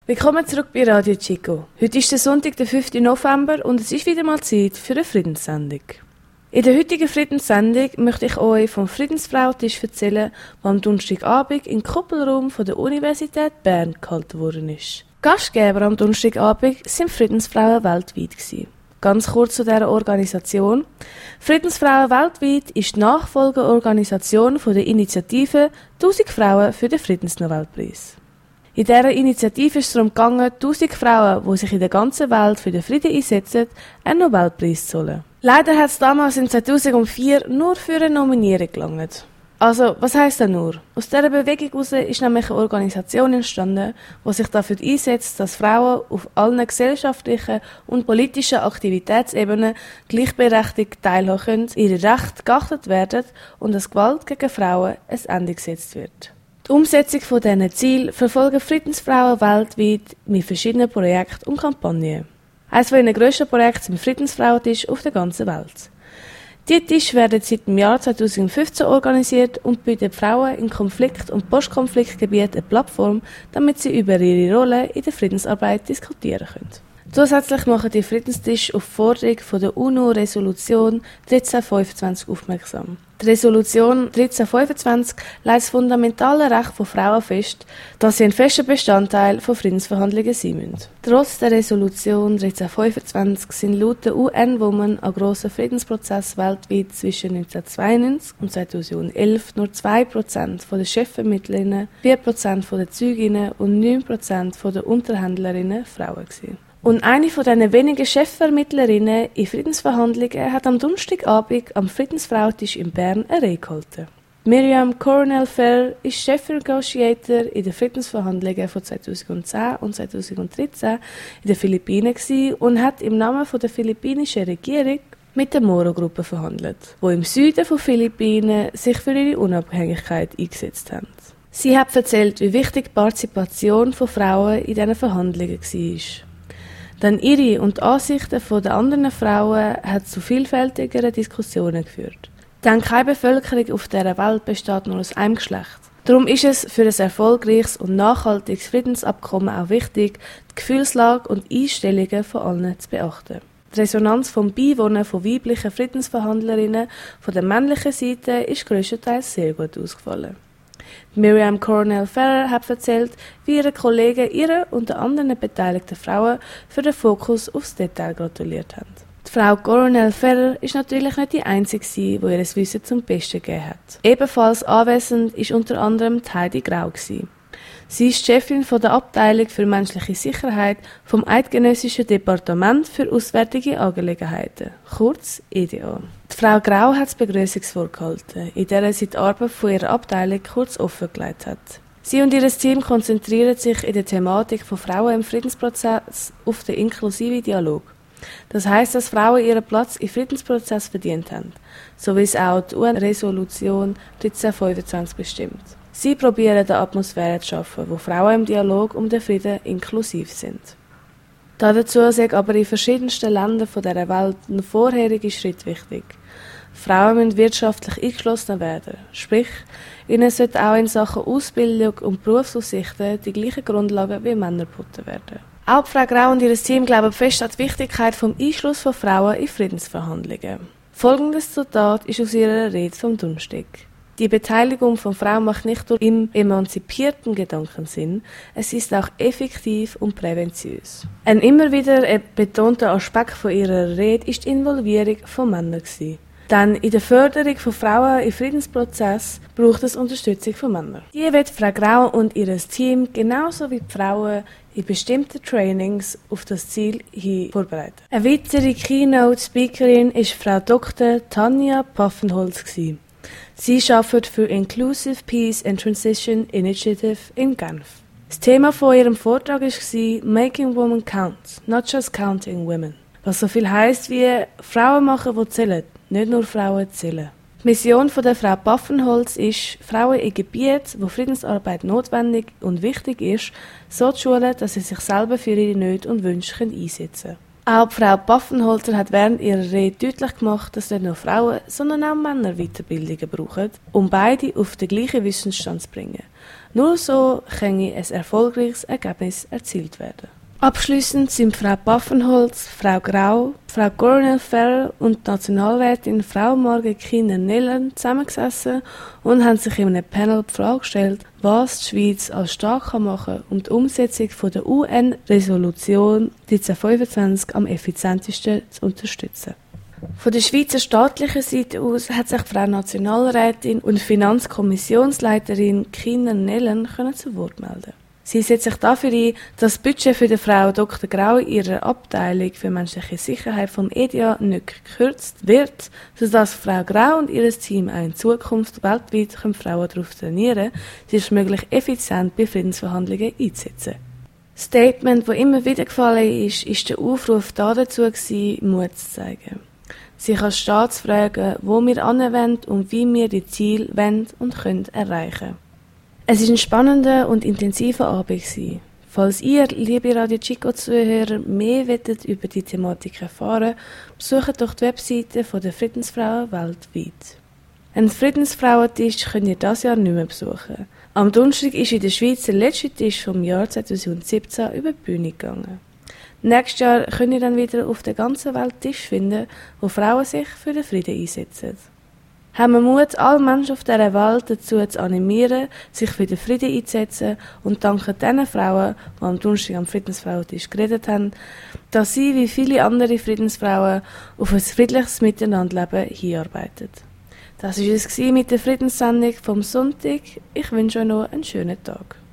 Willkommen zurück bei Radio Chico. Heute ist der Sonntag, der 5. November und es ist wieder mal Zeit für eine Friedenssendung. In der heutigen Friedenssendung möchte ich euch vom Friedensfrauentisch erzählen, der am Donnerstagabend im Kuppelraum von der Universität Bern gehalten worden ist. Gastgeber am Donnerstagabend sind Friedensfrauen weltweit gewesen. Ganz kurz zu dieser Organisation. Friedensfrauen weltweit ist die Nachfolgeorganisation von der Initiative 1000 Frauen für den Friedensnobelpreis. In dieser Initiative ist es darum gegangen, 1000 Frauen, die sich in der ganzen Welt für den Frieden einsetzen, einen Nobelpreis zu holen. Leider hat es damals in 2004 nur für eine Nominierung gelangt. Also, was heisst das nur? Aus dieser Bewegung heraus ist nämlich eine Organisation entstanden, die sich dafür einsetzt, dass Frauen auf allen gesellschaftlichen und politischen Aktivitätsebenen gleichberechtigt teilhaben können, ihre Rechte geachtet werden und dass Gewalt gegen Frauen ein Ende gesetzt wird. Die Umsetzung von diesen Zielen verfolgen Friedensfrauen weltweit mit verschiedenen Projekten und Kampagnen. Eines von ihren grössten Projekten sind Friedensfrauentisch auf der ganzen Welt. Diese Tische werden seit dem Jahr 2015 organisiert und bieten Frauen in Konflikt- und Postkonfliktgebieten eine Plattform, damit sie über ihre Rolle in der Friedensarbeit diskutieren können. Zusätzlich machen die Friedenstisch auf Forderung von der UNO-Resolution 1325 aufmerksam. Die Resolution 1325 legt das fundamentale Recht von Frauen fest, dass sie ein fester Bestandteil von Friedensverhandlungen sein müssen. Trotz der Resolution 1325 sind laut der UN-Women an grossen Friedensprozess weltweit zwischen 1992 und 2011 nur 2% der Chefvermittlerinnen, 4% der Zeuginnen und 9% der Unterhändlerinnen Frauen gewesen. Und eine von diesen wenigen Chefvermittlerinnen in Friedensverhandlungen hat am Donnerstagabend am Friedensfrauentisch in Bern eine Rede gehalten. Miriam Coronel-Ferrer ist Chefnegotiator in den Friedensverhandlungen von 2010 und 2013 in den Philippinen und hat im Namen der philippinischen Regierung mit der Moro-Gruppe verhandelt, die im Süden der Philippinen sich für ihre Unabhängigkeit eingesetzt haben. Sie hat erzählt, wie wichtig die Partizipation von Frauen in diesen Verhandlungen war. Denn ihre und die Ansichten der anderen Frauen hat zu vielfältigeren Diskussionen geführt. Denn keine Bevölkerung auf dieser Welt besteht nur aus einem Geschlecht. Darum ist es für ein erfolgreiches und nachhaltiges Friedensabkommen auch wichtig, die Gefühlslage und Einstellungen von allen zu beachten. Die Resonanz vom Beiwohnen von weiblichen Friedensverhandlerinnen von der männlichen Seite ist grösstenteils sehr gut ausgefallen. Miriam Coronel-Ferrer hat erzählt, wie ihre Kollegen ihre und den anderen beteiligten Frauen für den Fokus aufs Detail gratuliert haben. Die Frau Coronel-Ferrer ist natürlich nicht die Einzige, die ihr Wissen zum Besten gegeben hat. Ebenfalls anwesend ist unter anderem Heidi Grau. Sie ist Chefin der Abteilung für menschliche Sicherheit vom Eidgenössischen Departement für Auswärtige Angelegenheiten, kurz EDA. Die Frau Grau hat das Begrüßungswort gehalten, in der sie die Arbeit von ihrer Abteilung kurz offengelegt hat. Sie und ihr Team konzentrieren sich in der Thematik von Frauen im Friedensprozess auf den inklusiven Dialog. Das heisst, dass Frauen ihren Platz im Friedensprozess verdient haben, so wie es auch die UN-Resolution 1325 bestimmt. Sie probieren eine Atmosphäre zu schaffen, wo Frauen im Dialog um den Frieden inklusiv sind. Dazu sind aber in verschiedensten Ländern dieser Welt ein vorheriger Schritt wichtig. Frauen müssen wirtschaftlich eingeschlossen werden, sprich, ihnen sollten auch in Sachen Ausbildung und Berufsaussichten die gleichen Grundlagen wie Männer geboten werden. Auch Frau Grau und ihr Team glauben fest an die Wichtigkeit des Einschlusses von Frauen in Friedensverhandlungen. Folgendes Zitat ist aus ihrer Rede vom Donnerstag. Die Beteiligung von Frauen macht nicht nur im emanzipierten Gedankensinn, es ist auch effektiv und präventiös. Ein immer wieder betonter Aspekt von ihrer Rede ist die Involvierung von Männern gewesen. Denn in der Förderung von Frauen im Friedensprozess braucht es Unterstützung von Männern. Die wird Frau Grau und ihr Team genauso wie die Frauen in bestimmten Trainings auf das Ziel hin vorbereiten. Eine weitere Keynote-Speakerin ist Frau Dr. Tanja Paffenholz gewesen. Sie arbeitet für Inclusive Peace and Transition Initiative in Genf. Das Thema von ihrem Vortrag war Making Women Count, not just counting women. Was so viel heisst wie Frauen machen, die zählen, nicht nur Frauen zählen. Die Mission der Frau Paffenholz ist, Frauen in Gebieten, wo Friedensarbeit notwendig und wichtig ist, so zu schulen, dass sie sich selber für ihre Nöte und Wünsche einsetzen können. Auch Frau Paffenholzer hat während ihrer Rede deutlich gemacht, dass nicht nur Frauen, sondern auch Männer Weiterbildungen brauchen, um beide auf den gleichen Wissensstand zu bringen. Nur so kann ein erfolgreiches Ergebnis erzielt werden. Abschliessend sind Frau Paffenholz, Frau Grau, Frau Coronel Ferrer und die Nationalrätin Frau Margit Kiener-Nellen zusammengesessen und haben sich in einem Panel die Frage gestellt, was die Schweiz als stark machen kann, um die Umsetzung der UN-Resolution 1325 am effizientesten zu unterstützen. Von der Schweizer staatlichen Seite aus hat sich Frau Nationalrätin und Finanzkommissionsleiterin Kiener-Nellen zu Wort melden. Sie setzt sich dafür ein, dass das Budget für die Frau Dr. Grau in ihrer Abteilung für menschliche Sicherheit vom EDA nicht gekürzt wird, sodass Frau Grau und ihr Team auch in Zukunft weltweit Frauen darauf trainieren können, sich möglichst effizient bei Friedensverhandlungen einzusetzen. Das Statement, das immer wieder gefallen ist der Aufruf dazu gewesen, Mut zu zeigen. Sich als Staat zu fragen, wo wir hinwollen und wie wir die Ziele wollen und können erreichen. Es war ein spannender und intensiver Abend. Falls ihr, liebe Radio Chico-Zuhörer, mehr über die Thematik erfahren, besucht doch die Webseite der Friedensfrauen weltweit. Einen Friedensfrauentisch könnt ihr dieses Jahr nicht mehr besuchen. Am Donnerstag ist in der Schweiz der letzte Tisch vom Jahr 2017 über die Bühne gegangen. Nächstes Jahr könnt ihr dann wieder auf der ganzen Welt Tisch finden, wo Frauen sich für den Frieden einsetzen. Haben wir Mut, alle Menschen auf dieser Welt dazu zu animieren, sich für den Frieden einzusetzen und danken den Frauen, die am Donnerstag am Friedensfrauentisch geredet haben, dass sie, wie viele andere Friedensfrauen, auf ein friedliches Miteinanderleben hinarbeiten. Das war es mit der Friedenssendung vom Sonntag. Ich wünsche euch noch einen schönen Tag.